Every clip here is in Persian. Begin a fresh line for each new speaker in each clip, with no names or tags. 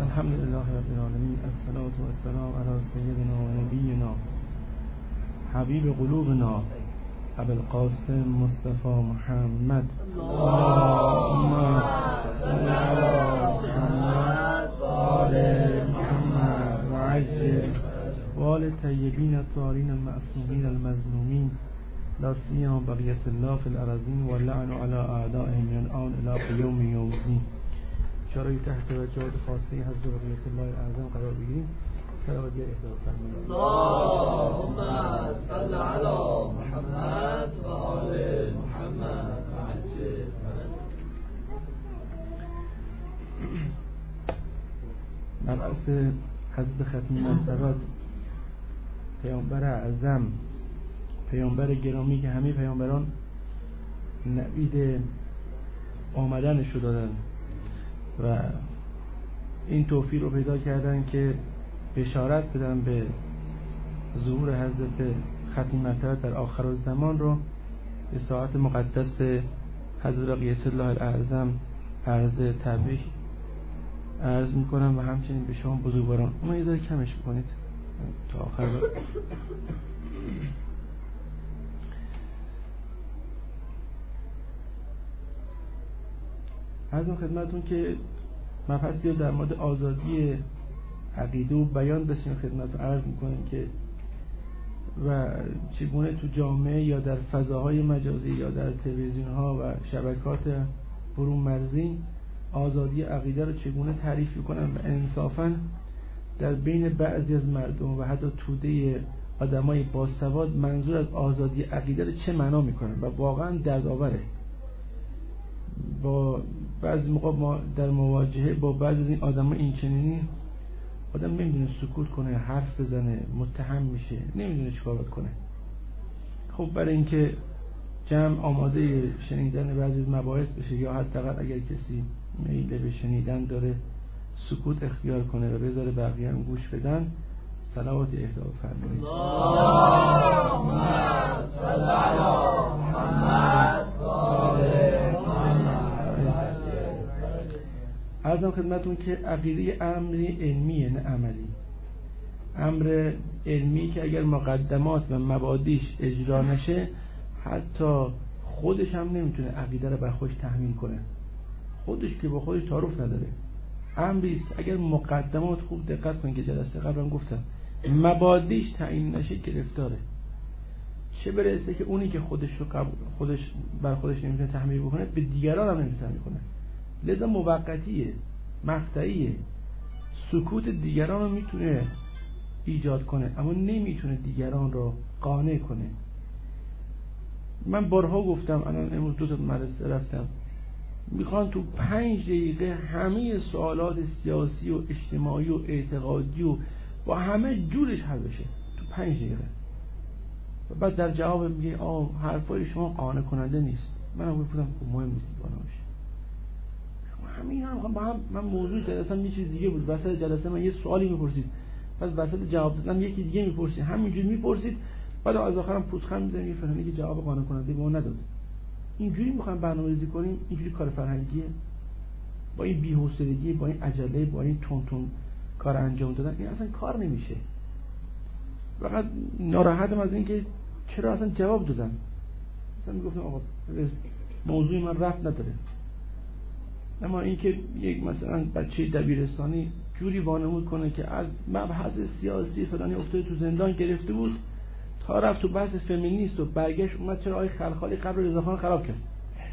الحمد لله رب العالمين، الصلاة والسلام على سيدنا و نبینا حبیب قلوبنا ابو القاسم مصطفى محمد. اللهم صل على محمد و آل محمد و عجل و آل طیبین الطاهرین المعصومین المظلومین لا سیما بقیة الله في الأراضین و لعن على اعدائهم من الآن الى یوم الدین. اشاره تحت توجهات خاصه حضرت بقیة الله الاعظم قرار بگیریم. صلوات یا اهدا فرمایید.
اللهم صل على محمد و آل محمد و عجل.
مبعث حضرت ختم مرتبات پیامبر اعظم، پیامبر گرامی که همه پیامبران نوید آمدنشو دادن و این توفیق رو پیدا کردن که بشارت بدن به ظهور حضرت ختم مرتبت در آخر الزمان رو به ساعت مقدس حضرت بقیة الله الاعظم عرض تبریک عرض میکنم و همچنین به شما بزرگواران. اما یه ذره کمش بکنید تا آخر عرضم خدمتون که مبحثی در مورد آزادی عقیده و بیان داشتیم خدمتون عرض میکنیم که و چگونه تو جامعه یا در فضاهای مجازی یا در تلویزیون ها و شبکات برون مرزی آزادی عقیده رو چگونه تعریف میکنن و انصافا در بین بعضی از مردم و حتی توده آدمای باسواد منظور از آزادی عقیده رو چه معنا میکنن و واقعا دردآوره. با بعضی موقع ما در مواجهه با بعضی از این آدمای این چنینی آدم نمیدونه سکوت کنه، حرف بزنه، متهم میشه، نمیدونه چیکار کنه. خب برای اینکه جمع آماده شنیدن بعضی از مباحث بشه یا حداقل اگر کسی میل به شنیدن داره سکوت اختیار کنه و بذاره بقیه هم گوش بدن، صلوات اهدا فرمایید.
اللهم صل علی محمد و آل
عرضم خدمتون که عقیده امر علمیه نه عملی. امر علمی که اگر مقدمات و مبادیش اجرا نشه حتی خودش هم نمیتونه عقیده رو بر خودش تحمیل کنه. خودش که با خودش تعارف نداره. امری است اگر مقدمات خوب دقت کنید که جلسه قبلا گفتم مبادیش تعیین نشه گرفتاره. چه برسه که اونی که خودش بر خودش نمیتونه تحمیل بکنه به دیگران هم نمیتونه تحمیل کنه. لذا موقتیه، مقطعیه. سکوت دیگران رو میتونه ایجاد کنه اما نمیتونه دیگران رو قانع کنه. من بارها گفتم، الان امروز 2 تا مدرسه رفتم، میخوان تو 5 دقیقه همه سوالات سیاسی و اجتماعی و اعتقادی و با همه جورش حل بشه تو 5 دقیقه. و بعد در جواب میگه حرفای شما قانع کننده نیست. منم گفتم مهم نیست قانع بشه. همین هم با هم من موضوع جلسه یه چیز دیگه بود. وسط جلسه من یه سوالی میپرسید، بعد وسط جواب دادن یکی دیگه میپرسید، همینجوری میپرسید، بعد از آخرام پوزخند میزنید یه فلانی که جواب قانع کننده به ما نداد. اینجوری میخوایم برنامه‌ریزی کنیم؟ اینجوری کار فرهنگیه؟ با این بی‌حوصلگی، با این عجله، با این تون کار انجام دادن این اصلا کار نمیشه. فقط ناراحتم از این که چرا اصلا جواب دادن. مثلا میگفتم آقا موضوع من ربط نداره. اما این که یک مثلا بچه دبیرستانی جوری وانمود کنه که از مبحث سیاسی فلانی افتاده تو زندان گرفته بود تا رفت تو بحث فمینیست و برگشت اومد چرا آقای خلخالی قبر رضاخان خراب کرد.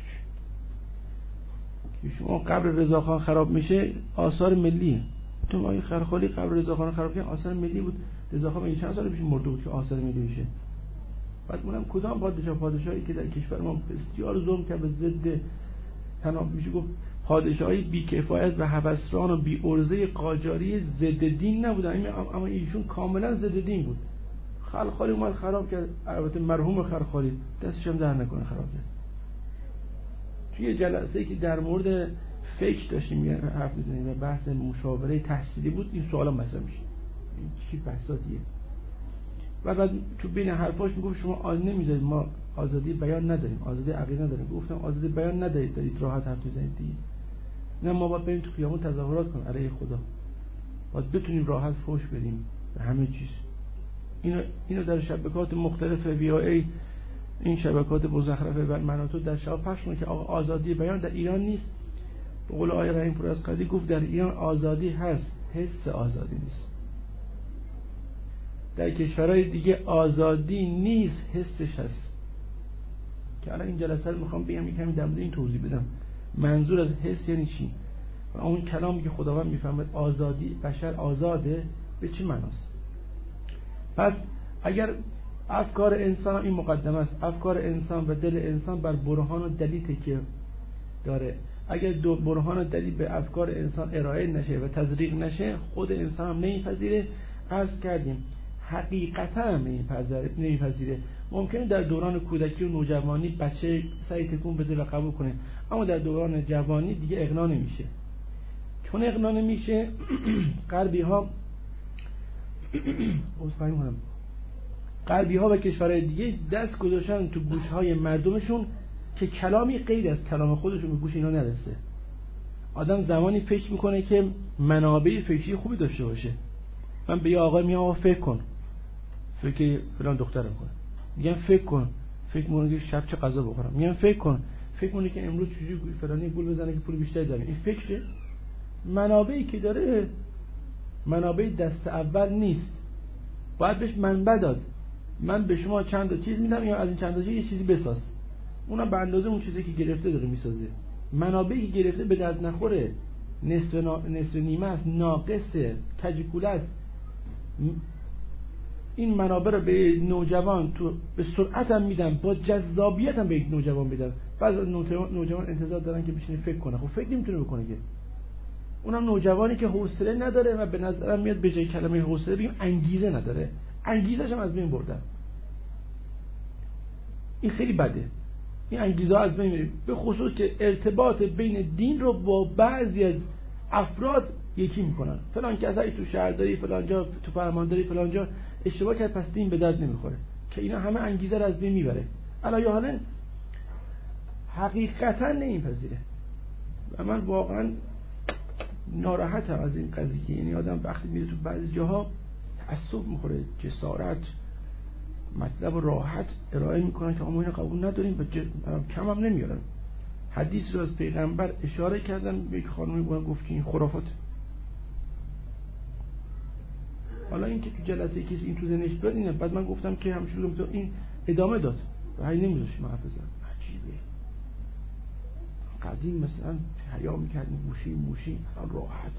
که شما قبر رضاخان خراب میشه آثار ملیه. تو آقای خلخالی قبر رضاخان خراب کرد آثار ملی بود. رضاخان میگه چند سال پیش مرده بود که آثار ملی میشه. بعد اونم کدام پادشاهی که در کشور ما بسیار ظلم کرد به ضد تناب میشه گفت پادشاهی بی‌کفایت و هوسران و بی ارزه قاجاری ضد دین نبودن، اما ایشون کاملا ضد دین بود. خلخالی اومد خراب کرد. البته مرحوم خلخالی دستش هم در نکنه خراب کرد. توی جلسه‌ای که در مورد فکر داشتیم حرف می‌زدیم و بحث مشاوره تحصیلی بود این سوالا مطرح میشه. این چی بحثاتیه؟ بعد تو بین حرفاش میگفت شما نمیذارید ما آزادی بیان نداریم، آزادی عقیده نداریم. گفتم آزادی بیان ندارید، دارید راحت حرف میزنید دیگه. نه ما باید بریم تو خیابون تظاهرات کنیم علیه خدا. باید بتونیم راحت فحش بدیم به همه چیز. اینو در شبکات مختلف VOA، این شبکات مزخرف مناطق در شب پخش کنه که آقا آزادی بیان در ایران نیست. به قول آقای رحیم پور از قدی گفت در ایران آزادی هست، حس آزادی نیست. در کشورهای دیگه آزادی نیست، حسش هست. که الان این جلسه رو میخوام بگم یکمی در مورد این توضیح بدم منظور از حس یعنی چی و اون کلامی که خداوند میفهمد آزادی بشر آزاده به چه معناست. پس اگر افکار انسان، این مقدمه است، افکار انسان و دل انسان بر برهان و دلیل تکیه داره، اگر دو برهان و دلیل به افکار انسان ارائه نشه و تزریق نشه خود انسان هم نمیپذیره. عرض کردیم حقیقتا هم نمیپذیره. ممکنه در دوران کودکی و نوجوانی بچه سعی تکون بده و قبول کنه، اما در دوران جوانی دیگه اقناع نمیشه. چون اقناع نمیشه غربی ها و کشورهای دیگه دست گذاشتن تو گوشهای مردمشون که کلامی غیر از کلام خودشون به گوش اینا نرسه. آدم زمانی فکر میکنه که منابع فکری خوبی داشته باشه. من به یه آقای میگم آقا فکر کن، فکر فلان دخترم کنه، میگم فکر کن، فکر مونه که شب چه غذا بخورم، میگم فکر کن، فکر مونه که امروز چجوری فلانی گول بزنه که پول بیشتری داره. این فکره. منابعی که داره منابع دست اول نیست، باید بهش منبع داد. من به شما چند تا چیز میدم یا از این چند تا چیز یه چیزی بساز، اونم به اندازه اون چیزی که گرفته داره میسازه. منابعی که گرفته به درد نخوره، نصف نیمه است، ناقصه، کجکوله است. این منابع رو به نوجوان تو به سرعت هم میدن، با جذابیت هم به یک نوجوان میدن. بعضی از نوجوان انتظار دارن که بشینه فکر کنه. خب فکر نمیتونه بکنه که. اونم نوجوانی که حوصله نداره و به نظرم میاد به جای کلمه حوصله بگیم انگیزه نداره، انگیزش هم از بین بردن. این خیلی بده، این انگیزه از بین میره، به خصوص که ارتباط بین دین رو با بعضی از افراد یکی میکنن. فلان کسایی تو شهرداری فلان جا، تو فرمانداری فلان جا اشتباه کرد پس دین به درد نمیخوره، که اینا همه انگیزه رو از بین میبره. علاوه حالا حقیقتا نمیپذیره و من واقعا ناراحتم از این قضیه. یعنی آدم وقتی میره تو بعضی جاها تعصب میخوره، جسارت مطلب راحت ارائه میکنن که ما اینو قبول نداریم و کم هم نمیارن. حدیث رو از پیغمبر اشاره کردن به یک خانمی گفت که این خرافات. حالا این که تو جلسه کسی این تو ذهنش بیاد اینه. بعد من گفتم که همشون رو این ادامه داد و هی نمیذاشت من حرف بزنم. عجیبه. قدیم مثلا حیا میکردیم موشی راحت.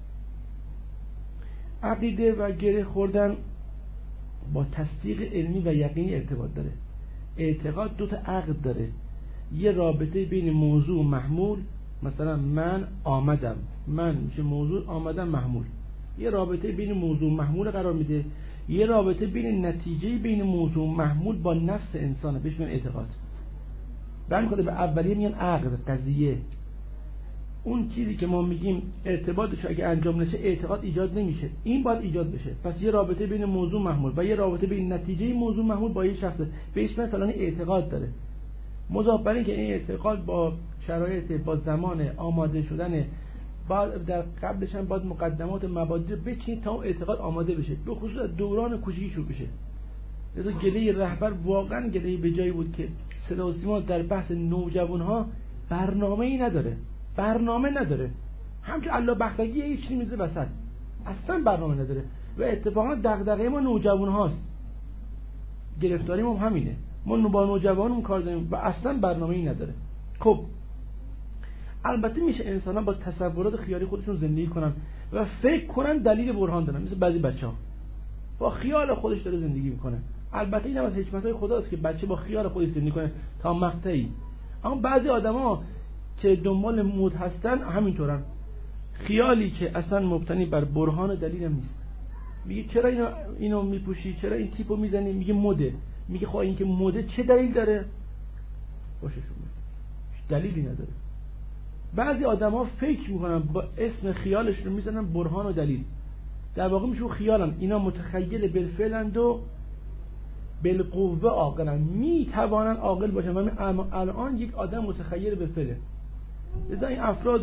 عقیده و گره خوردن با تصدیق علمی و یقینی ارتباط داره. اعتقاد دو تا عقد داره، یه رابطه بین موضوع و محمول. مثلا من آمدم، من میشه موضوع، آمدم محمول. یه رابطه بین موضوع و محمول قرار میده. یه رابطه بین نتیجه بین موضوع و محمول با نفس انسانه، بهش میگن اعتقاد. برمیخوره به اولیه میگن عقد، قضیه. اون چیزی که ما میگیم ارتباطش اگه انجام نشه اعتقاد ایجاد نمیشه، این باید ایجاد بشه. پس یه رابطه بین موضوع محمول و یه رابطه بین نتیجه موضوع محمول با یه شخص، بهش مثلا اعتقاد داره. مضاف بر این که این اعتقاد با شرایط، با زمان آماده شدن، بعد در قبلش هم باید مقدمات مبادی رو بچینید تا اعتقاد آماده بشه، به خصوص دوران کوچیکی شروع بشه. لذا گله رهبر واقعا گله به جایی بود که صدا و سیما در بحث نوجوانها برنامه‌ای نداره. همچون الله بختگی یه چیزی میزه وسط، اصلا برنامه نداره. و اتفاقا دغدغه ما نوجوان هاست، گرفتاری ما همینه، ما با نوجوانمون کار داریم و اصلا برنامه‌ای نداره. خب البته میشه انسان ها با تصورات خیالی خودشون زندگی کنن و فکر کنن دلیل برهان دارن، مثل بعضی بچه‌ها با خیال خودش داره زندگی میکنه. البته این هم از حکمت‌های خداست که بچه با خیال خودش زندگی کنه تا مقطعی. اما بعضی آدما که دنبال مود هستن همینطورن، خیالی که اصلا مبتنی بر برهان و دلیل هم نیست. میگه چرا اینو میپوشی، چرا این تیپو میزنی، میگه مده. میگه خب این که مده چه دلیل داره؟ باشه شما دلیلی نداره. بعضی آدما فکر میکنن با اسم خیالش رو میزنن برهان و دلیل، در واقع میشه خیالن. اینا متخیل بالفعلند و بالقوه عاقلن، میتوانن عاقل باشن. من الان یک آدم متخیل بالفعله. لذا این افراد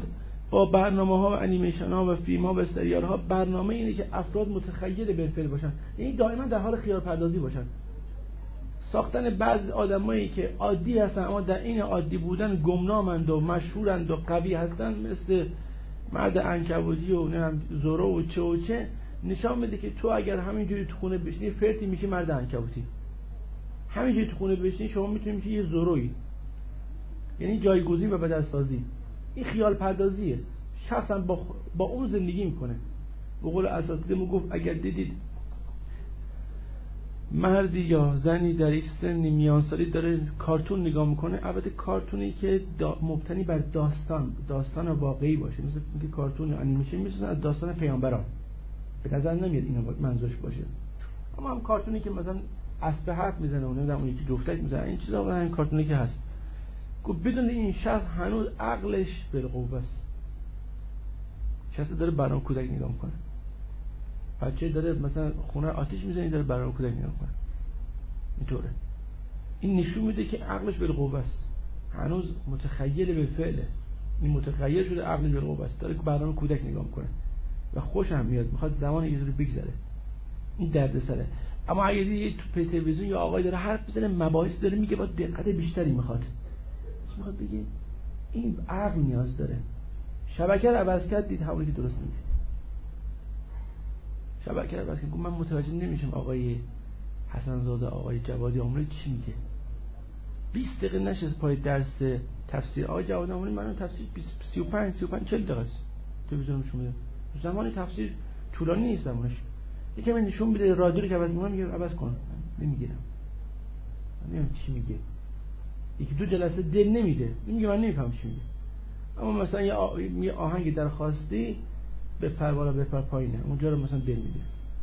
با برنامه‌ها و انیمیشن‌ها و فیلم‌ها و سریال‌ها برنامه اینه که افراد متخیل بالفعل باشن، یعنی دائما در حال خیال پردازی باشن. ساختن بعضی آدمایی که عادی هستن اما در این عادی بودن گمنامند و مشهورند و قوی هستن، مثل مرد عنکبوتی و زورو و چه نشان میده که تو اگر همینجوری تو خونه بشینی فرتی میشی مرد عنکبوتی، همینجوری تو خونه بشینی شما میتونی میشی یه زورویی، یعنی جایگزین و بدلسازی. این خیال پردازیه. شخص هم با اون زندگی میکنه. به قول اساتیدمون گفت اگر دیدید مردی یا زنی در یک سنی میانسالی داره کارتون نگاه میکنه، البته کارتونی که مبتنی بر داستان واقعی باشه، مثل اینکه کارتون انیمیشن میسازن از داستان پیامبران، به نظر نمیاد اینو منظورش باشه. اما هم کارتونی که مثلا اسب حرف میزنه و نمیدونم اون یکی جفتک میزنه، این چیزا واقعا این کارتونی که هست. گفت بدون این شخص هنوز عقلش بالقوه است. شخص داره برنامه کودک نگاه میکنه، بچه داره مثلا خونه آتیش میزنه داره برنامه کودک نگاه میکنه، اینطوره. این نشون میده که عقلش بالقوه است، هنوز متخیل به فعله. این متخیل شده عقلش بالقوه است، داره برنامه کودک نگاه میکنه و خوش هم میاد، میخواد زمان یه جوری بگذره. این دردسره. اما اگه دیدی تو تلویزیون یا آقای داره حرف میزنه، مباحث داره میگه، با دقت بیشتری میخواد بگه این عقل نیاز داره. شبکه رو عوض کرد، دید همونی که درست میگه. شبکه رو عوض کرد، من متوجه نمیشم آقای حسن‌زاده آقای جوادی آموزی چی میگه. 20 دقیقه نشست پای درس تفسیر آقای جوادی آموزی، من تفسیر 35 40 دقیقه است تلویزیونش میده. زمان تفسیر طولانی نیست زمانش. یکم نشون میده رادیو که عوض میکنم میگه عوض کن، نمیگیرم. من نمیدونم چی میگه. یکی دو جلسه دل نمیده، میگه من نمیفهمم چی میگه. اما مثلا یه آهنگ درخواستی به پروالا بپر پایینه، اونجا رو مثلا دل میده.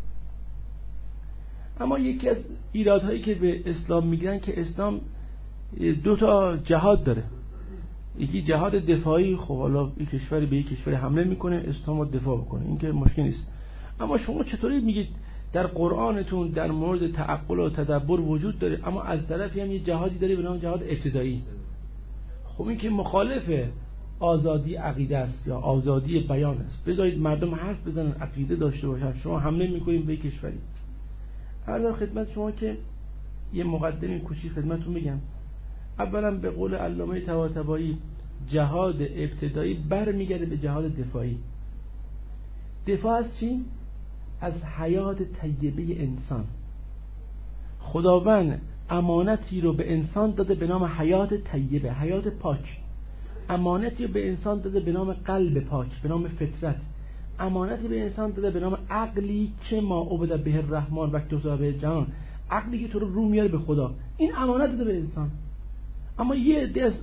اما یکی از ایرادهایی که به اسلام میگن که اسلام دو تا جهاد داره. یکی جهاد دفاعی، خب حالا یک کشوری به یک کشوری حمله میکنه، اسلام رو دفاع بکنه، این که مشکل نیست. اما شما چطوری میگید در قرآنتون در مورد تعقل و تدبر وجود داره، اما از طرفی هم یه جهادی داره به نام جهاد ابتدایی؟ خب این که مخالف آزادی عقیده است یا آزادی بیان است. بذارید مردم حرف بزنن، عقیده داشته باشن، شما حمله میکنید به کشوری. عرضم خدمت شما که یه مقدمه کوچیک خدمتتون میگم. اولا به قول علامه طباطبایی جهاد ابتدایی برمیگرده به جهاد دفاعی. دفاع از چی؟ از حیات طیبه انسان. خداوند امانتی رو به انسان داده به نام حیات طیبه، حیات پاک. امانتی رو به انسان داده به نام قلب پاک، به نام فطرت. امانتی به انسان داده به نام عقلی که ما عبد به الرحمن و اکتسب به جهان، عقلی که تو رو میاره به خدا. این امانت داده به انسان. اما یه عده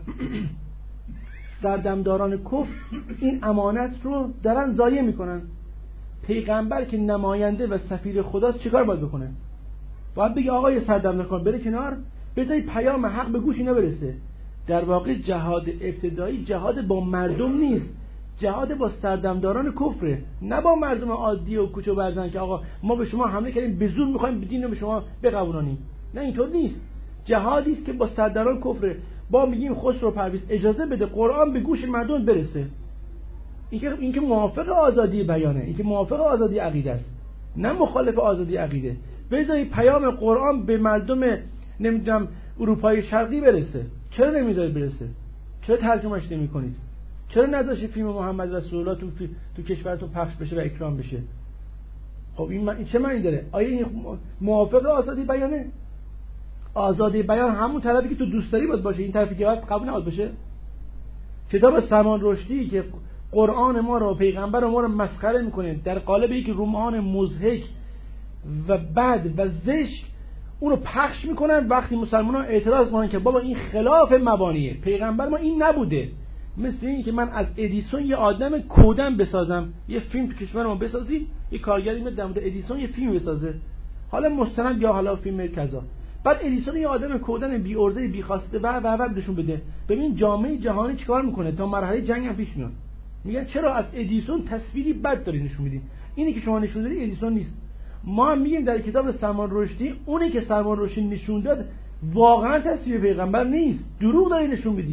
سردمداران کفر این امانت رو دارن ضایع میکنن. پیغمبر که نماینده و سفیر خداست چیکار باید بکنه؟ باید بگه آقای سردمدار بره کنار، بذارید پیام حق به گوش اینا برسه. در واقع جهاد ابتدایی جهاد با مردم نیست، جهاد با سردمداران کفره، نه با مردم عادی و کوچه و برزن که آقا ما به شما حمله کردیم به زور میخوایم دین رو به شما بقبولانیم. نه اینطور نیست. جهادی است که با سردمداران کفره. با میگیم خسرو پرویز اجازه بده قرآن به گوش مردم برسه. این که موافق آزادی بیانه، این که موافق آزادی عقیده است، نه مخالف آزادی عقیده. بذارید پیام قرآن به مردم نمیدونم اروپای شرقی برسه. چرا نمیذارید برسه؟ چرا ترجمهش نمی‌کنید؟ چرا نذاشید فیلم محمد رسول الله تو کشورتون پخش بشه و اکرام بشه؟ خب این چه معنی داره؟ آیا این موافق آزادی بیانه؟ آزادی بیان همون طرفی که تو دوست داری باید باشه، این طرفی که باید قبول نباید باشه. کتاب سلمان رشدی که قرآن ما رو، پیغمبر ما رو مسخره میکنه در قالب یک رمان مضحک و بد و زشت، اون رو پخش میکنن. وقتی مسلمانان اعتراض میکنن که بابا این خلاف مبانیه، پیغمبر ما این نبوده، مثل این که من از ادیسون یه آدم کودن بسازم، یه فیلم تو کشور ما بسازیم، یه کارگری میاد در مورد ادیسون یه فیلم بسازه، حالا مستند یا حالا فیلم کذا، بعد ادیسون یه آدم کودن بی ارزه بی خواسته و نشون بده. ببین جامعه جهانی چیکار میکنه، تا مرحله جنگ هم پیش میاد. میگن چرا از ادیسون تصویری بد داری نشون میدی؟ اینی که شما نشون دادی ادیسون نیست. ما هم میگیم در کتاب سلمان رشدی اونی که سلمان رشدی نشون داد واقعا تصویر پیغمبر نیست، دروغ داری نشون میدی.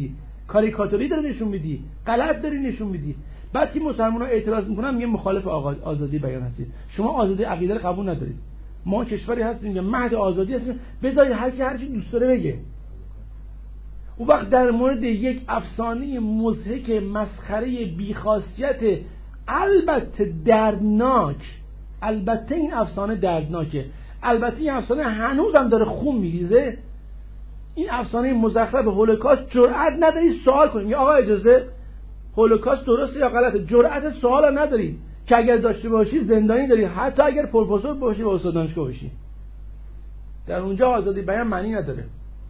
کاریکاتوری داری نشون میدی، غلط داری نشون میدی. بعد که مسلمان‌ها اعتراض میکنن میگه مخالف آزادی بیان هستید، شما آزادی عقیده رو قبول ندارید. ما کشوری هستیم که مهد آزادی هستیم، بذارید هر چی دوست داره بگه. اون وقت در مورد یک افسانه مضحک مسخره بیخاصیت البته دردناک، البته این افسانه دردناکه، البته این افسانه هنوزم داره خون میریزه، این افسانه مزخرف هولوکاست جرئت نداری سوال کنیم یا آقا اجازه هولوکاست درسته یا غلطه، جرأت سوال نداری که اگر داشته باشی زندانی داری، حتی اگر پروفسور باشی و استاد دانشگاه باشی. در اونجا آزادی بیان معنی نداره.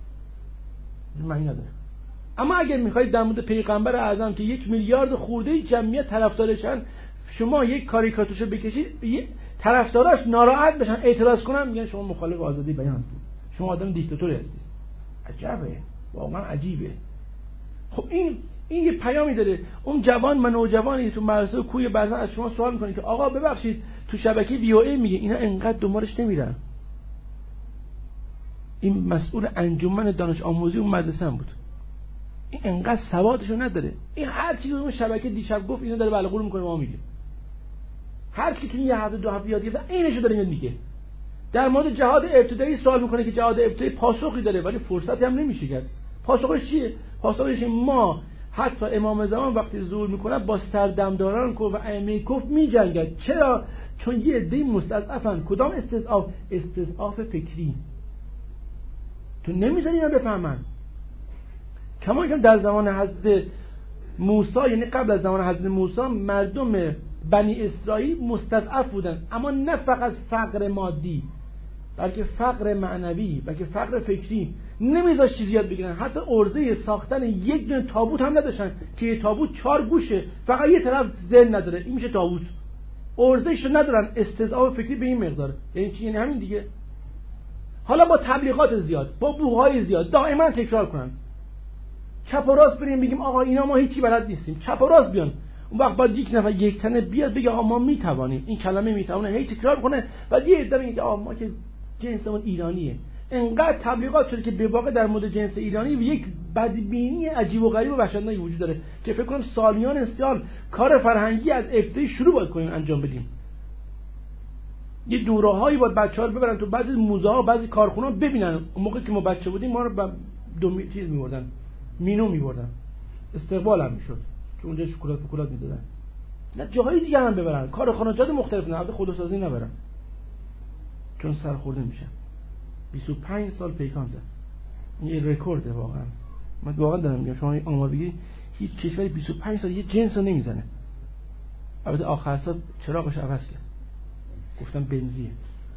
اما اگر میخواید در مورد پیغمبر اعظم که 1 میلیارد خورده جمعیت طرفدارشن شما یک کاریکاتورشو بکشید، طرفداراش ناراحت بشن اعتراض کنن میگن شما مخالف آزادی بیان هستید، شما آدم دیکتاتوری هستید. عجبه، واقعا عجیبه. خب این یه پیامی داره. اون جوان من نوجوانی تو مدرسه کوی برزن از شما سوال میکنه که آقا ببخشید تو شبکه وی او ای میگه اینا انقدر دنبالش نمیرن. این مسئول انجمن دانش آموزی اون مدرسه هم بود. این انقدر سوادشو نداره. این هر چیزی اون شبکه دیشب گفت اینا داره بلغور میکنه ما میگه. هر کی تو یه هفته دو هفته یاد گرفته اینشو داره میاد میگه. در مورد جهاد ابتدایی سوال میکنه که جهاد ابتدایی پاسخی داره ولی فرصتی هم نمیشه کرد. پاسخش چیه؟ پاسخش ما حتی امام زمان وقتی ظهور میکنه با سردمداران کفر و ائمه کفر میجنگد. چرا؟ چون یه عده مستضعفن. کدام استضعاف؟ استضعاف فکری. تو نمیذاری اینا بفهمن. کما که در زمان حضرت موسی، یعنی قبل از زمان حضرت موسی، مردم بنی اسرائیل مستضعف بودن، اما نه فقط فقر مادی بلکه فقر معنوی، بلکه فقر فکری. نمیذاش چیزی یاد بگیرن. حتی ارزه ساختن یک دونه تابوت هم نداشتن که یه تابوت 4 گوشه فقط یه طرف ذهن نداره، این میشه تابوت. ارزهشو ندارن. استضعاف فکری به این مقدار. یعنی چی؟ یعنی همین دیگه. حالا با تبلیغات زیاد، با بوهای زیاد دائما تکرار کنن، چپ و راست بریم بگیم آقا اینا ما هیچی بلد نیستیم، چپ و راست بیان. اون وقت باید یک نفر یک تنه بیاد بگه آقا ما میتوانیم. این کلمه میتونه هی تکرار کنه بعد یه عده میگه آقا ما که جنسمون ایرانیه. انقدر تبلیغات شده که به واقع در مورد جنس ایرانی یک بدبینی عجیب و غریب و وحشتناکی وجود داره که فکر کنم سالیان سال کار فرهنگی از ابتدایی شروع باید کنیم انجام بدیم. یه دوره‌هایی باید بچه‌ها رو ببرن تو بعضی موزه‌ها، بعضی کارخونه‌ها ببینن. اون موقع که ما بچه بودیم ما رو چیز می‌بردن، مینو می‌بردن، استقبال هم می‌شد که اونجا شکلات می‌دادن. نه جاهای دیگه هم ببرن، کارخانجات مختلف، نه خودروسازی نبرن چون سرخورده میشن. 25 سال پیکان زد. این رکورده واقعا. من واقعا دارم میگم شما آمار بگی هیچ کشوری 25 سال یه جنس رو نمیزنه. البته آخر سال چراغش عوض کرد، گفتم بنزیه.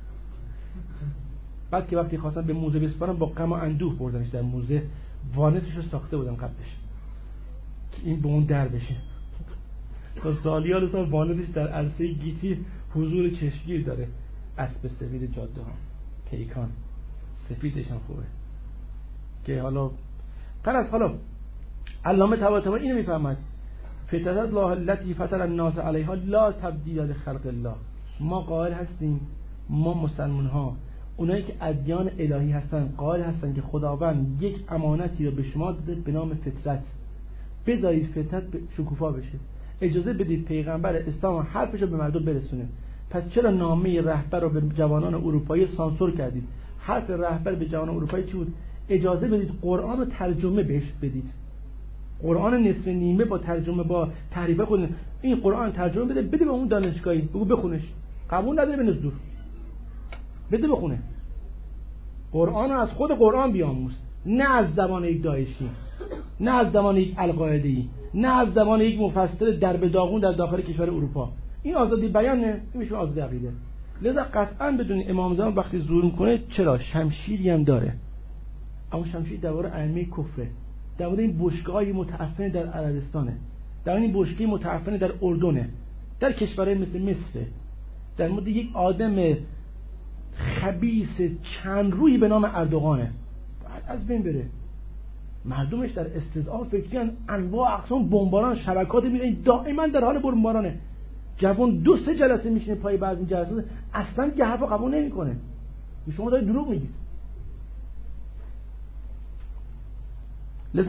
بعد که وقتی خواستن به موزه بسپارن با غم و اندوه بردنش در موزه، وانتش رو ساخته بودن قبلش که این به اون در بشه. تا سالیان سال وانتش در عرصه گیتی حضور چشمگیر داره. اسب سفید جاده ها، پیکان سفیدش هم خوبه که حالا قرص. حالا علامه طباطبایی اینو میفهمد فطرت الله التي فطر الناس علیها لا تبدیل لخلق الله. ما قائل هستیم، ما مسلمان ها، اونایی که ادیان الهی هستن قائل هستن که خداوند یک امانتی رو به شما داده به نام فطرت. بذارید فطرت شکوفا بشه، اجازه بدید پیغمبر اسلام حرفش رو به مردم برسونه. پس چرا نامه رهبر رو به جوانان اروپایی سانسور کردید؟ حرف رهبر به جوانان اروپایی چی بود؟ اجازه بدید قرآن رو ترجمه بهش بدید. قرآن نصف نیمه با ترجمه با تحریف خود این قرآن ترجمه بده به اون دانشگاهی، بگو بخونش. قبول نداره بنز دور، بده بخونه. قرآن رو از خود قرآن بیاموز، نه از زبان یک داعشی، نه از زبان یک القاعده‌ای، نه از زبان یک مفسر در به داغون در داخل کشور اروپا. این آزادی بیان نه، این میشه آزادی عقیده. لذا قطعاً بدون امام زمان وقتی ظهور میکنه چرا شمشیری هم داره، اما شمشیر درباره ائمه کفره، در مورد این بشکه‌های متعفن در عربستانه، در این بشکه متعفن در اردنه، در کشورهای مثل مصر، در مورد یک آدم خبیث چند رویی به نام اردوغانه. بعد از بین بره. مردمش در استضعاف فکری انواع اقسام بمباران شبکات می‌بینن، دائما در حال بمبارانه. جوان 2-3 جلسه میشینه پای بعضی جلسات اصلا که حرفو قبول نمیکنه. شما دارید دروغ میگید. لذا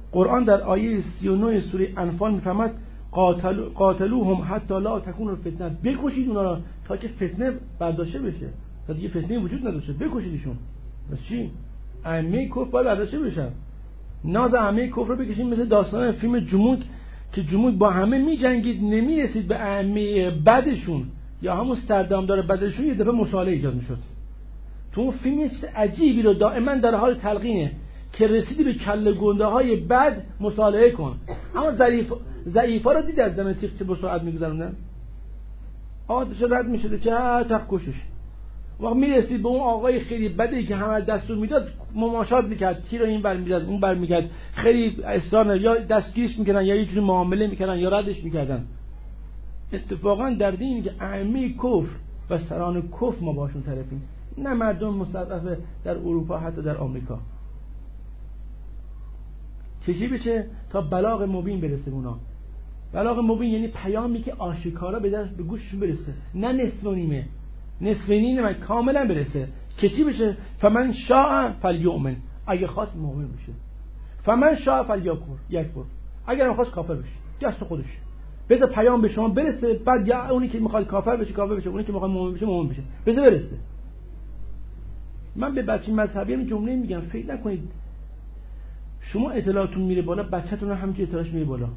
قرآن در آیه 39 سوره انفال میفهمد قاتلوهم حتی لا تکون فتنه، بکشید اونا را تا که فتنه برداشته بشه، تا دیگه فتنه وجود نداشته، بکشیدشون. بس چی؟ ائمه کفر باید برداشته بشن. ناز ائمه کفر رو بکشیم مثل داستان فیلم جمود که جمود با همه میجنگید، نمیرسید به ائمه بدشون یا همون سردمدار بدشون، یه دفعه مصالحه ایجاد میشد. تو اون فیلم چیز عجیبی رو دائما در حال تلقینه که رسیدی به کله گنده های بد مصالحه کن. اما ضعیفا رو دیدی از دم تیغ چه بسرعت میگذروندن، آتش رد میشده چه تق کشش. وقت میرسید به اون آقای خیلی بدی که همه دستور میداد، مماشات میکرد، تیر این بر میزد اون بر میکرد، خیلی اصرار یا دستگیرش میکردن یا یه جوری معامله میکردن یا ردش میکردن. اتفاقا در دینی که ائمه کفر و سران کفر ما باشون طرفیم، نه مردم مستضعف در اروپا حتی در آمریکا. چشی بشه تا بلاغ مبین برسه اونا. بلاغ مبین یعنی پیامی که آشکارا به گوششون برسه، نه نصف و نیمه. نصف و نیمه کاملا برسه که چی بشه؟ فمن شاء فلیؤمن، اگه خواست مؤمن بشه. فمن شاء فلیکفر، اگر هم خواست کافر بشه، دست خودش. بذار پیام به شما برسه، بعد یا اونی که میخواد کافر بشه، اونی که میخواد مؤمن بشه، بذار برسه. من به بچه مذهبی هم جمله میگم، فکر نکنید شما اطلاعاتون میره بالا بچه‌تون هم همینجوری اطلاعش میره بالا.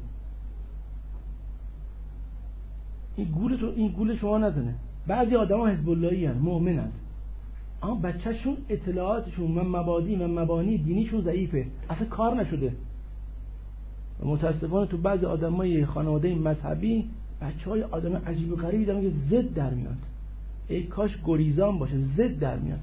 این گول شما نزنه. بعضی آدما حزب اللهی ان، مؤمنن، اما بچه‌شون اطلاعاتشون و مبادی و مبانی دینیشون ضعیفه، اصلا کار نشده. و متاسفانه تو بعضی آدمای خانواده مذهبی بچهای آدم عجیب و غریبی دارن که ضد در میاد. ای کاش گریزان باشه، ضد در میاد.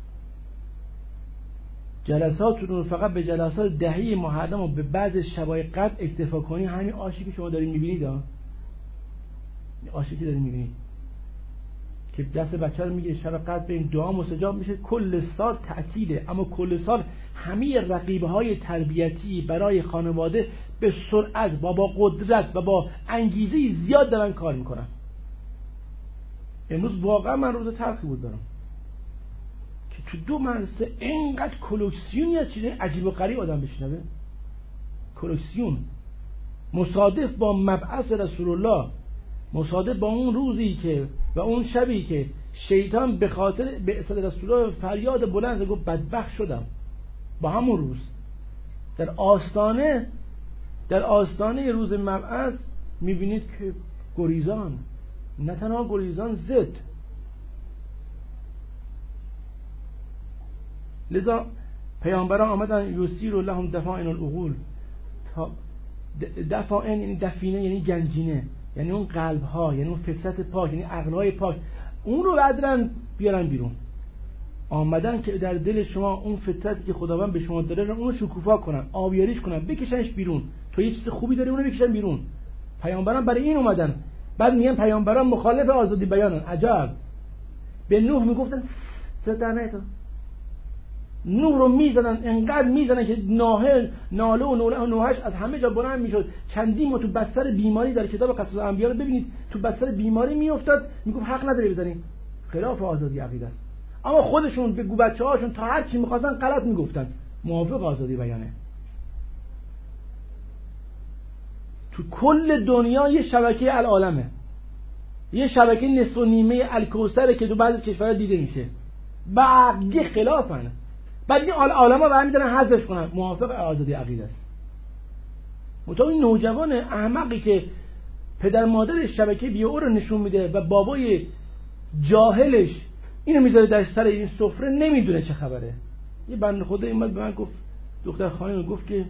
جلساتون رو فقط به جلسات دهی محرم و به بعض شبای قدر اکتفا کنی، همین آشی که شما دارین میبینید آشی که دارین میبینید که دست بچه رو میگیره شب قدر بریم دعا مستجاب میشه، کل سال تعطیله، اما کل سال همه رقیب‌های تربیتی برای خانواده به سرعت و با قدرت و با انگیزه زیاد دارن کار میکنن. امروز واقعا من روز تلخی بود دارم که تو 2 مدرسه اینقدر کلکسیونی از چیزای عجیب و غریب آدم بشنوه. کلکسیون مصادف با مبعث رسول الله، مصادف با اون روزی که و اون شبی که شیطان به خاطر بعثت رسول الله فریاد بلند گفت بدبخت شدم، با همون روز در آستانه روز مبعث میبینید که گریزان، نه تنها گریزان، ضد. لذا پیامبران آمدن یسیر لهم دفائن العقول، دفائن یعنی دفینه، یعنی گنجینه، یعنی اون قلب ها، یعنی اون فطرت پاک، یعنی عقلهای پاک، اون رو قدرن بیارن بیرون. آمدن که در دل شما اون فطرتی که خداوند به شما داره اون رو شکوفا کنن، آبیاریش کنن، بکشنش بیرون. تو یه چیز خوبی داری اون رو بکشن بیرون. پیامبران برای این اومدن. بعد میگن پیامبران مخالف آزادی بیانن. عجب. به نوح میگفتن صدقنه تو، نوح رو میزدن، انقدر میزدن که ناله و نوحش از همه جا بلند میشد. چندین ما تو بستر بیماری در کتاب قصص الانبیا رو ببینید، تو بستر بیماری میافتاد، میگفت حق نداری بزنین، خلاف آزادی عقیده است. اما خودشون به بچه‌هاشون تا هر چی می‌خواستن غلط میگفتن، موافق آزادی بیانه. تو کل دنیا یه شبکه العالمه، یه شبکه نصف و نیمه الکوثر که تو بعضی کشورها دیده میشه، بقیه خلافن. بعد این عالم‌ها برمی‌دارن حذفش کنن، موافق آزادی عقیده است. متأ این نوجوان احمقی که پدر مادرش شبکه بیو رو نشون میده و بابای جاهلش اینو میذاره در سر این سفره، نمیدونه چه خبره. یه بنده خدا اومد به من گفت، دختر خانم گفت که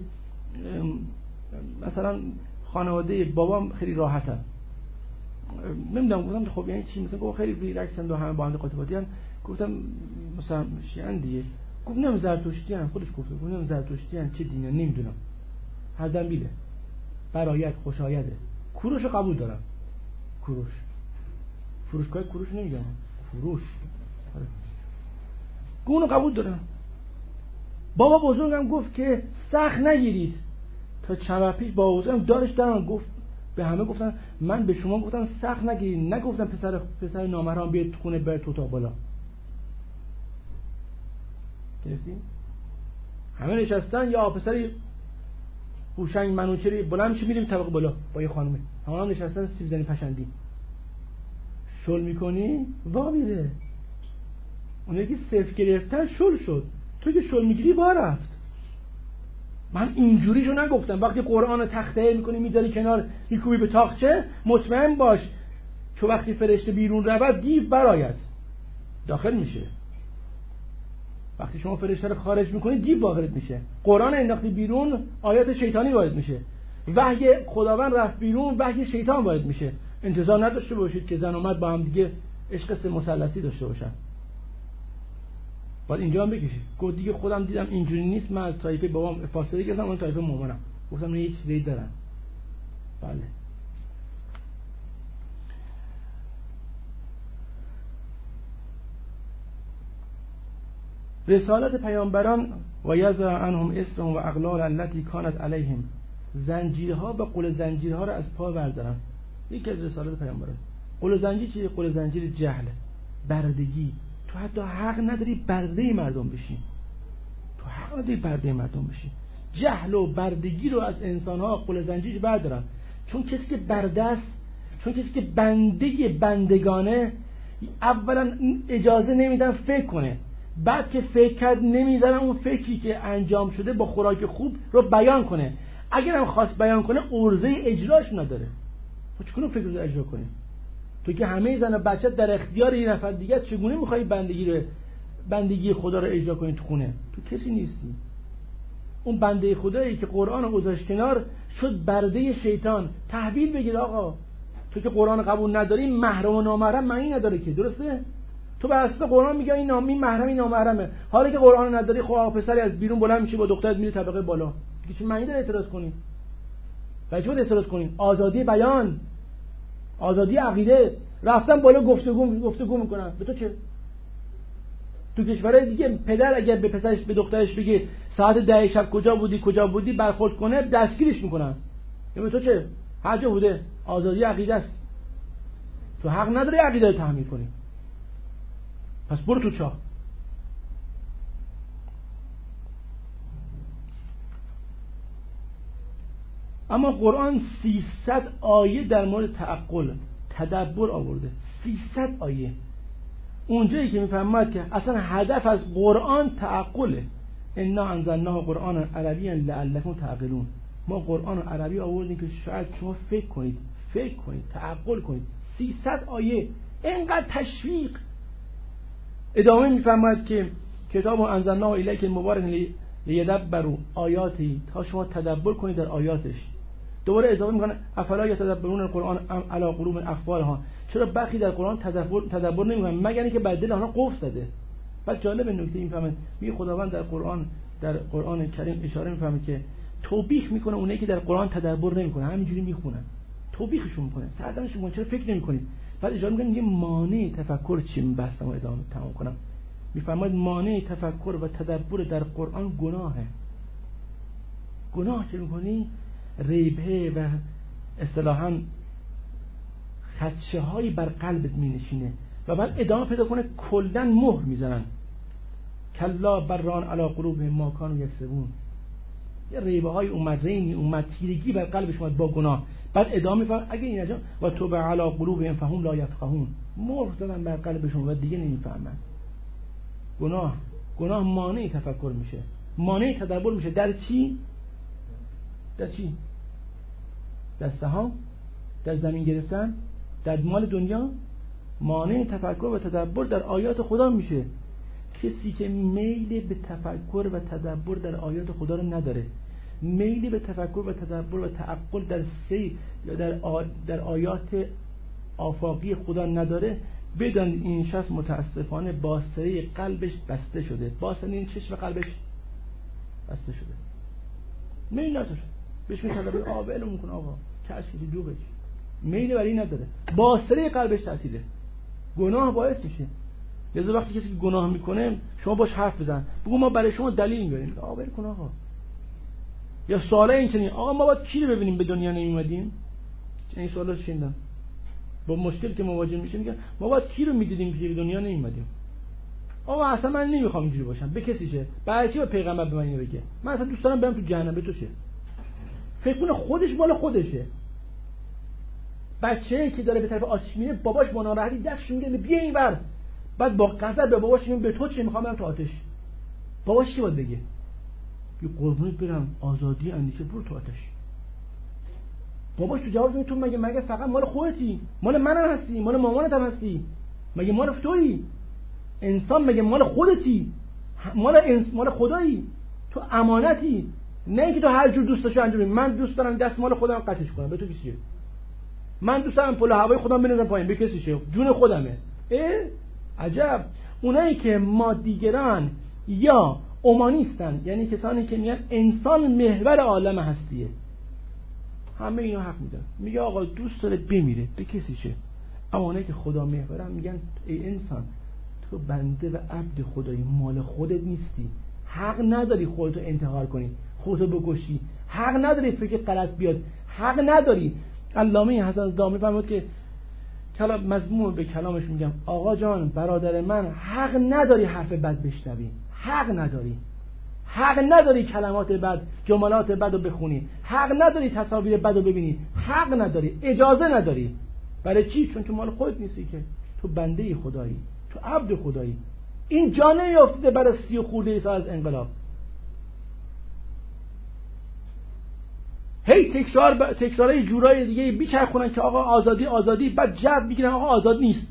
مثلا خانواده بابام خیلی راحتن. نمیدونم، گفتم خب یعنی چی؟ مثلا گفت خیلی ریلکسن و همه با هم قاطباتیان. گفتم مثلا شیعن دیگه. گفت نم زرتشتیان، خودش گفت نم زرتشتیان چه دینه نمیدونم. هر دم بیله. برایت خوشایده. کوروش قبول دارم. کوروش. فروشگاه کوروش نمیگم. فروش. گونو قبول دارم. بابا بزرگم گفت که سخت نگیرید. تا چند وقت پیش بابا بزرگم دارش درم گفت، به همه گفتن، من به شما گفتم سخت نگیرید، نگفتم پسر نامحرم بیاد خونه بره تو تا بالا. گرفتین؟ همه نشستن، یا پسری هوشنگ منوچهری بلند میشه میریم طبقه بالا با یه خانومه، همون هم نشستن سیب زنی پشندی، شل میکنی وا میره. اونایی که صفر گرفتن شل شد، تو که شل میگیری وا رفت. من اینجوریشو نگفتم. وقتی قرآن تخته میکنی میذاری کنار میکوبی به تاقچه، مطمئن باش که وقتی فرشته بیرون رود دیو برآید داخل میشه. وقتی شما فرشته رو خارج میکنی دیو وارد میشه. قرآن انداختی بیرون آیات شیطانی وارد میشه. وحی خداوند رفت بیرون وحی شیطان وارد میشه. انتظار نداشته باشید که زن و مرد با هم دیگه عشق مثلثی داشته باشن. بعد اینجا هم بکشید. گفت دیگه خودم دیدم اینجوری نیست، من از طایفه بابام فاصله گرفتم، اون طایفه مامانم. گفتم نه یه چیزی دارن. بله. رسالت پیامبران و یضع عنهم اسرهم و اغلال التي كانت علیهم، زنجیرها و قل زنجیرها را از پا بردارن. یکی از رسالت پیامبران. قل زنجیر چیه؟ قل زنجیر جهل، بردگی. تو حتی حق نداری برده مردم بشی. تو حق نداری برده مردم بشی. جهل و بردگی رو از انسان‌ها قل زنجیر بردارن. چون کسی که برده است، چون کسی که بنده بندگانه، اولا اجازه نمیدن فکر کنه، بعد که فکر کرد نمیذارن اون فکری که انجام شده با خوراک خوب رو بیان کنه. اگر هم خواست بیان کنه عرضه اجراش نداره. تو چگونه فکر رو اجرا کنی؟ تو که همه زن و بچه در اختیار یه نفر دیگه، چگونه میخوای بندگی خدا رو اجرا کنی تو خونه؟ تو کسی نیستی. اون بنده خدایی که قرآن رو گذاشت کنار شد برده شیطان. تحویل بگیر آقا، تو که قرآن قبول نداری، محرم و نامحرم معنی نداره که، درسته؟ تو به اصل قرآن میگه این نامی محرم این نامحرمه. حالا که قرآن نداری، خب پسری از بیرون بلند میشه با دخترت میره طبقه بالا، دیگه چه معنی داره اعتراض کنی؟ برای چی باید اعتراض کنی؟ آزادی بیان، آزادی عقیده. رفتن بالا گفتگو میکنن، به تو چه؟ تو کشورهای دیگه پدر اگر به پسرش به دخترش بگه ساعت 10 شب کجا بودی برخورد کنه، دستگیرش میکنن. به تو چه؟ هر جا بوده. آزادی عقیده است. تو حق نداری عقیده رو تحمیل کنی. پس برو تو چاه. اما قرآن 300 آیه در مورد تعقل تدبر آورده. 300 آیه. اونجایی که میفهمد که اصلا هدف از قرآن تعقله. انا انزلناه قرآنا عربیا لعلکم تعقلون. ما قرآن عربی آوردیم که شاید شما فکر کنید، تعقل کنید. 300 آیه، اینقدر تشویق. ادامه میفهمد که کتاب انزلناه الیک مبارک لیدبروا آیاتی، تا شما تدبر کنید در آیاتش. دوباره اضافه میکنه افلا یتدبرون القرآن علی قلوب اقفالها. چرا برخی در قرآن تدبر نمیکنن مگر اینکه بر دل آنها قفل زده. بعد جالب نکته این فهمه میگه خداوند در قرآن کریم اشاره میفهمه که توبیخ میکنه اونایی که در قرآن تدبر نمیکنن، همینجوری میخونن، توبیخشون میکنه، سردمشون میکنه چرا فکر نمیکنید. بعد اشاره میکنه یه مانع تفکر چی بحثم رو ادامه تمام کنم. میفهمید مانع تفکر و تدبر در قرآن گناهه. گناه چه میکنی؟ ریبه و اصطلاحاً خدشه هایی بر قلبت می نشینه و بعد ادامه پیدا کنه کلن مهر میزنن. کلا بران علی قلوبهم ما کانوا یکسبون. یه ریبه های اومد تیرگی بر قلبش اومد با گناه. بعد ادامه میفهم اگه این نجا و تو به علی قلوبهم فهم لا یفقهون، مهر زدن بر قلبشون و دیگه نمیفهمن. گناه مانع تفکر میشه، مانع تدبر میشه. در چی؟ در سهام، در زمین گرفتن، در مال دنیا. مانع تفکر و تدبر در آیات خدا میشه. کسی که میل به تفکر و تدبر در آیات خدا رو نداره، میل به تفکر و تدبر و تعقل در آیات آفاقی خدا نداره، بدان این شخص متاسفانه باسره قلبش بسته شده، باسره این چشم قلبش بسته شده، میل نداره بهش میتدبر آبه میکنه آقا کشفی دو بچی، میل برای نداره، باسره قلبش تعطیله. گناه باعث میشه. لذا وقتی کسی که گناه میکنه شما باش حرف بزن، بگو ما برای شما دلیل میاریم، آقا ول کن آقا. یا سوالا این چنین آقا ما باید کی رو ببینیم به دنیا نمیومدیم؟ این سوالا شنیدم با مشکل که مواجه میشه میگن ما باید کی رو میدیدیم که به دنیا نمیومدیم؟ آقا اصلا من نمیخوام اینجوری باشم. به کسی چه؟ برای چی به پیغمبر به من اینو بگه؟ من اصلا دوست دارم برم تو جهنم، به تو چه؟ فکر کنه خودش مال خودشه. بچه‌ای که داره به طرف آتش میره، باباش با ناراحتی دستش میگیره بیا اینور، بعد با غضب به باباش میگه به تو چه، میخوام برم تو آتش. باباش چی باید بگه؟ بگه قربونت برم، آزادی اندیشه، برو تو آتش. باباش تو جواب میگه تو مگه فقط مال خودتی؟ مال منم هستی، مال مامانت هم هستی، مگه مال تویی؟ انسان مگه مال خودتی؟ مال خدایی، تو امانتی. نه اینکه تو هر جور دوست داشتی انجام بدی. من دوست دارم دست مال خودم قطعش کنم، به تو چیه؟ من دوست دارم پل هوای خودم بنزنم پایین، به کسی چه؟ جون خودمه. عجب. اونایی که مادیگران یا اومانیستن، یعنی کسانی که میگن انسان محور عالم هستیه، همه اینا حق میدن، میگه آقا دوست داره بمیره، به کسی چه؟ اما اونایی که خدا محورن میگن ای انسان، تو بنده و عبد خدایی، مال خودت نیستی، حق نداری خودتو انتحار کنی، خودتو بکشی، حق نداری فکر غلط بیاد، حق نداری. علامه حسن دامی فرمود که مضمون به کلامش میگم آقا جان برادر من، حق نداری حرف بد بشنوی، حق نداری کلمات بد، جملات بد رو بخونی، حق نداری تصاویر بد رو ببینی، حق نداری، اجازه نداری. برای چی؟ چون تو مال خودت نیستی که، تو بنده خدایی، تو عبد خدایی. این جا نیافتیده برای 30 خورده سال از انقلاب. هی تکرارای جورای دیگه بیچرخونن که آقا آزادی، بعد جو میگیرن آقا آزاد نیست.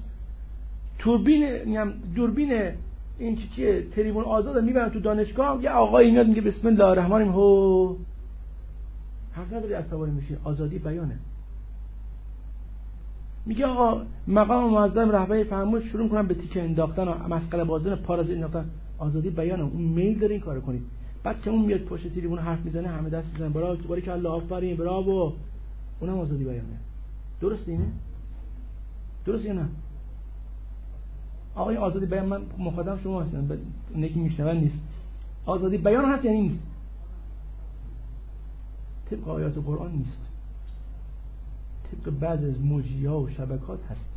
دوربین این چیه تریبون آزاد میبرن تو دانشگاه، یه آقایی میاد میگه بسم الله الرحمن الرحیم، هو حق نداری عصبانی میشی، آزادی بیانه. میگه آقا مقام معظم رهبری فرمود شروع میکنن به تیکه انداختن و مسخره بازی و پارازیت انداختن، آزادی بیانه، اون میل داره این کارو کنید. بعد که اون میاد پشت تریبون حرف میزنه همه دست میزنن برای که الله آفرین براو، اونم آزادی بیانه. درسته اینه؟ درست یا نه؟ آقای آزادی بیان، من مخاطب شما هستم، نکی میشنون نیست، آزادی بیان هست یعنی نیست؟ طبق آیات قرآن نیست، طبق بعض از موجی‌ها و شبکات هست.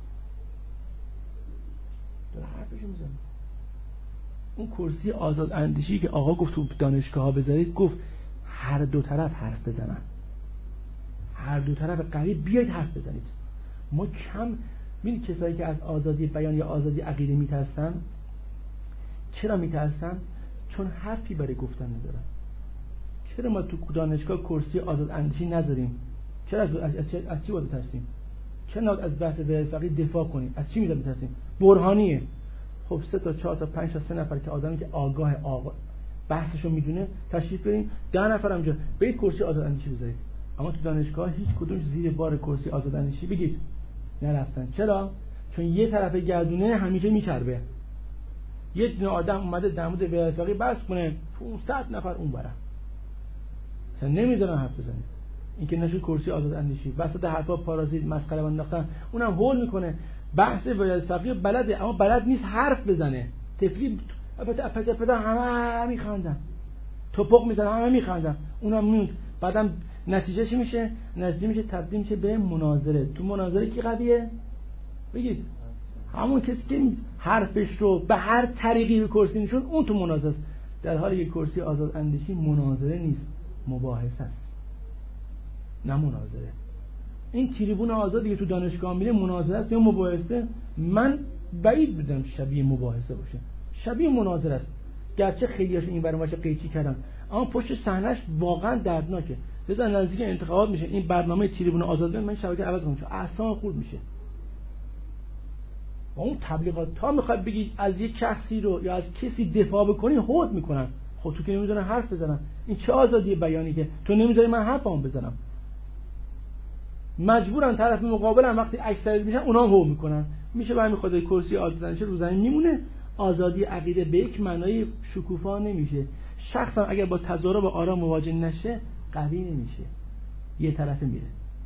داره حرفشو میزنه. اون کرسی آزاد اندیشی که آقا گفت تو دانشگاه ها بذارید، گفت هر دو طرف حرف بزنن، هر دو طرف قوی بیاید حرف بزنید. ما کم ببین کسایی که از آزادی بیان یا آزادی عقیده میترسن، چرا میترسن؟ چون حرفی برای گفتن ندارن. چرا ما تو دانشگاه کرسی آزاد اندیشی نذاریم؟ چرا از چی باید بترسیم؟ چرا از بحث ولایت فقیه دفاع کنیم؟ از چی میترسیم؟ برهانیه. خب 3 تا 4 تا 5 تا 3 نفر که آدمی که آگاه بحثشو میدونه تشریف بریم، 10 نفر همجا برید کرسی آزاد اندیشی بذارید. اما تو دانشگاه هیچ کدومش زیر بار کرسی آزاد اندیشی بگید نرفتن. چرا؟ چون یه طرف گردونه همیشه میچربه. یه دونه آدم اومده در مورد ولایت فقیه بحث کنه، 500 نفر اون برن، مثلا نمیذارن حرف بزنه. این که نشه کرسی آزاد اندیشی، وسط حرفا پارازیت مسخره انداختن، اونم هول میکنه. بحث ولایت فقیه بلده، اما بلد نیست حرف بزنه. طفلی پدر همه میخندن، توپق میزنن، همه میخندن، اونم میوند. بعدم نتیجه چی میشه؟ نتیجه میشه تبدیل میشه به مناظره. تو مناظره کی قویه؟ بگید همون کسی که حرفش رو به هر طریقی به کرسی نشون، اون تو مناظره است. در حالی که کرسی آزاد اندیشی مناظره نیست، مباحثه است، نه مناظره. این تریبون آزادی که تو دانشگاه میره مناظره است یا مباحثه؟ من بعید بدم شبیه مباحثه باشه، شبیه مناظره است. گرچه خیلیاش این برام باشه قیچی کردن، اما پشت صحنه‌اش واقعا دردناکه. مثلا نزدیک انتخابات میشه این برنامه تریبون آزاد، من شبکه عوض کنم چون اعصابم خورد میشه. و اون تبلیغات تا میخواد بگی از یک شخصی رو یا از کسی دفاع بکنی هود میکنن. خب تو که نمیذارن حرف بزنم، این چه آزادی بیانی که تو نمیذاری من حرفمو بزنم؟ مجبورن طرف مقابلم وقتی اکثریت میشن اونا هم هو میکنن. میشه به همین خاطر کرسی آزادانش رو زمین میمونه. آزادی عقیده به یک معنای شکوفا نمیشه. شخص هم اگر با تضارب و آرا مواجه نشه قوی نمیشه، یه طرفه میره.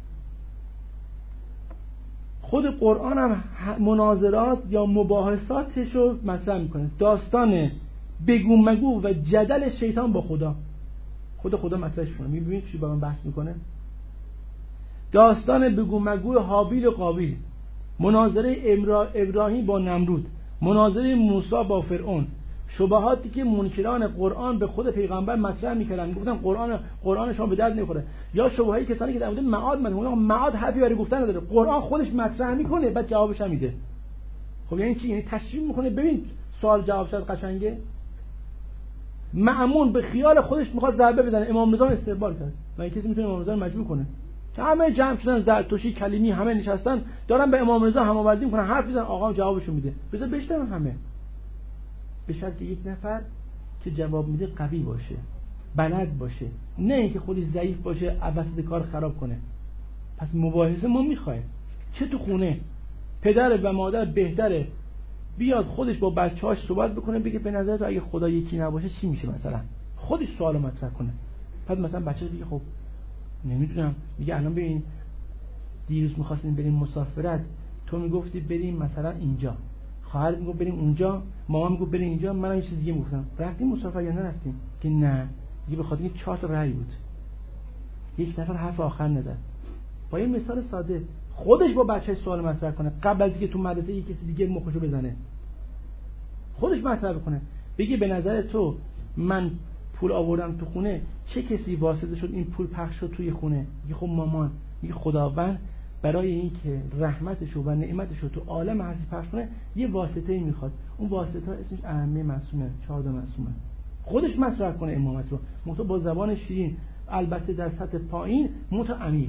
خود قرآن هم مناظرات یا مباحثاتش رو مطرح میکنه. داستان بگو مگو و جدل شیطان با خدا مطرحش کنه. میبینید چی با من بحث میکنه؟ داستان بگو مگو حابیل و قابیل، مناظره ابراهیم با نمرود، مناظره موسی با فرعون، شبهاتی که منکران قرآن به خود پیغمبر مطرح می‌کردن، میگفتن قرآن شما به درد نمیخوره، یا شبههایی کسانی که در مورد معاد معاد حرفی برای گفتن نداره، قرآن خودش مطرح میکنه بعد جوابش هم میده. خب یعنی چی؟ یعنی تشریح میکنه ببین سوال جواب شد قشنگه. مأمون به خیال خودش میخواد ضربه بزنه، امام رضا استقبال کرد. و کسی میتونه امام رضا رو مجبور کنه؟ که همه جمع شدن، زرتشتی، کلیمی، همه نشستن دارن به امام رضا هم‌آوردی میکنن، حرف میزنن، آقا جوابشو میده. بذار بشنون همه. به شرط یک نفر که جواب میده قوی باشه، بلد باشه، نه اینکه خودش ضعیف باشه وسط کار خراب کنه. پس مباحثه ما میخوایم چه تو خونه پدر و مادر بهتره بیاد خودش با بچه‌هاش صحبت بکنه، بگه به نظر تو اگه خدا یکی نباشه چی میشه، مثلا خودش سوال مطرح کنه. بعد مثلا بچه بگه خب نمیدونم، میگه الان ببین دیروز می‌خواستیم بریم مسافرت، تو میگفتی بریم مثلا اینجا، خواهر میگفت بریم اونجا، مامان میگفت بریم اینجا، منم یه چیز دیگه گفتم، رفتیم مسافرت یا نرفتیم؟ که نه. میگه به خاطر اینکه 4 تا رأی بود، یک نفر حرف آخر نزد. با این مثال ساده خودش با بچه‌ش سوال مطرح کنه قبل از اینکه تو مدرسه یک کسی دیگه مخشو بزنه، خودش مطرح بکنه، بگه به نظر تو من پول آوردم تو خونه، چه کسی واسطه شد این پول پخش شد توی خونه؟ میگه خب مامان. میگه خداوند برای اینکه رحمتشو و نعمتشو تو عالم هستی پخش کنه یه واسطه‌ای میخواد، اون واسطه اسمش ائمه معصومه، 4 معصومه. خودش مطرح کنه امامت رو، منتها با زبان شیرین، البته در سطح پایین، منتها عمیق،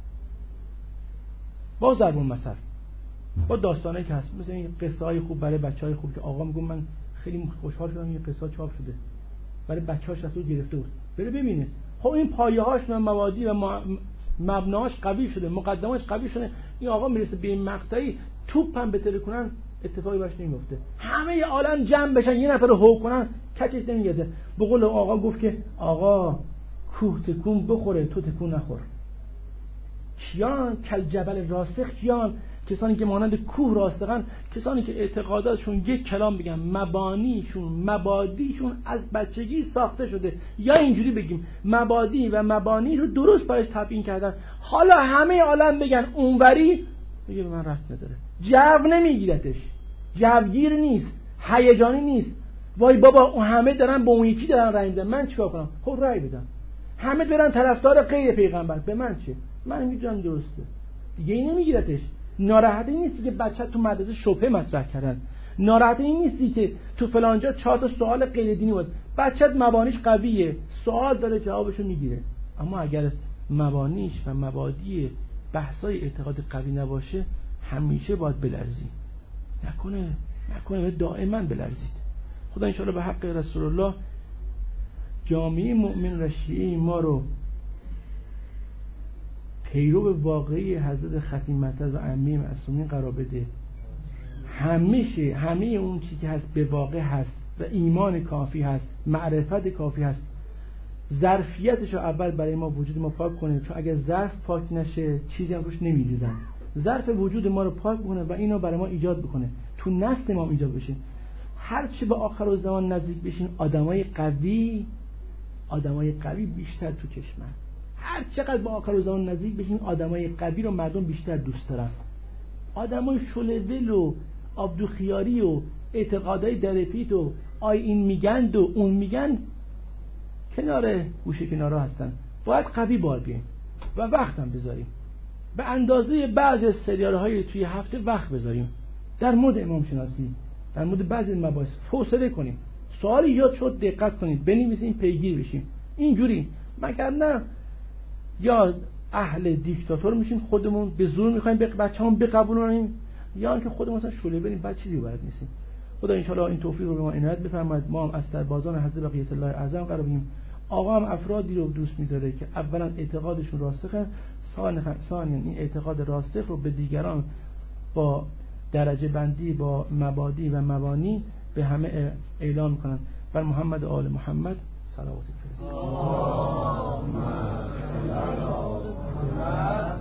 با ضرب المثل، با داستانایی که هست، مثل این قصه‌های خوب برای بچهای خوب که آقا میگم من خیلی خوشحال شدم این قصه چاپ شده، برای بچه‌هاش رفته گرفته بود، بره ببینه. خب این پایه‌هاش و مبادی و مبناش قوی شده، مقدماش قوی شده، این آقا میرسه به این مقطعی توپم بتره کنن اتفاقی براش نمیفته، همه عالم جمع بشن یه نفر رو هو کنن کچش نمیگیره. به قول آقا گفت که آقا کوه تکون بخوره تو تکون نخور. کیان کل جبل راسخ، کیان کسانی که مانند کوه راسخن، کسانی که اعتقاداتشون یک کلام بگن، مبادیشون از بچگی ساخته شده، یا اینجوری بگیم مبادی و مبانی رو درست براش تبیین کردن. حالا همه عالم بگن اونوری، بگه به من ربط نداره، جو نمیگیرتش، جوگیر نیست، هیجانی نیست. وای بابا اون همه دارن با اون یکی دارن رأی میدن، من چیکار کنم؟ خب رأی بدم. همه برن طرفدار غیر پیغمبر، به من چه؟ من میدونم درسته دیگه. این نمیگیرتش. ناراحتی نیستی که بچه تو مدرسه شبهه مطرح کردن، ناراحتی این نیستی که تو فلانجا 4 تا سوال غیر دینی بود، بچه‌ت مبانیش قویه، سوال داره جوابشو میگیره. اما اگر مبانیش و مبادی بحثای اعتقاد قوی نباشه، همیشه باید بلرزی. نکنه دائما بلرزید. خدا ان شاءالله به حق رسول الله جامعه مؤمن و شیعه ما رو پیرو واقعی حضرت ختیم مطهر و ائمه معصومین قرار بده. همه اون چیزی که هست به واقع هست و ایمان کافی هست، معرفت کافی هست، ظرفیتش رو اول برای ما وجود ما پاک کنه، چون اگر ظرف پاک نشه چیزی هم روش نمیریزن. ظرف وجود ما رو پاک کنه و اینو برای ما ایجاد بکنه، تو نسل ما ایجاد بشه. هر چی به آخر الزمان نزدیک بشین، آدمای قوی بیشتر تو کشور، هر چقدر به آخر الزمان نزدیک بشین آدمای قوی رو مردم بیشتر دوست دارن. آدمای شلول و عبدالخیاری و اعتقادای درپیت و این میگن و اون میگن گوشه کنارا هستن. باید قوی بار بیاییم و وقت هم بذاریم، به اندازه بعضی از سریال‌های توی هفته وقت بذاریم در مورد امام شناسی، در مورد بعضی مباحث فوسله کنیم، سوالی یاد شد دقت کنیم، بنویسیم، پیگیر بشیم. اینجوری مگر نه یا اهل دیکتاتور میشیم، خودمون به زور میخوایم بچه‌مون بقبولونیم، یا اینکه خودمون مثلا شوله بریم بعد چیزی بلد نیستیم. خدا ان شاء الله این توفیق رو به ما عنایت بفرماید، ما هم از سربازان حضرت بقیت الله اعظم قرار بگیریم. آقا هم افرادی رو دوست می‌داره که اولا اعتقادشون راسخه، ثانیاً این اعتقاد راسخ رو به دیگران با درجه بندی با مبادی و مبانی به همه اعلام کنن. بر محمد و آل محمد صلوات و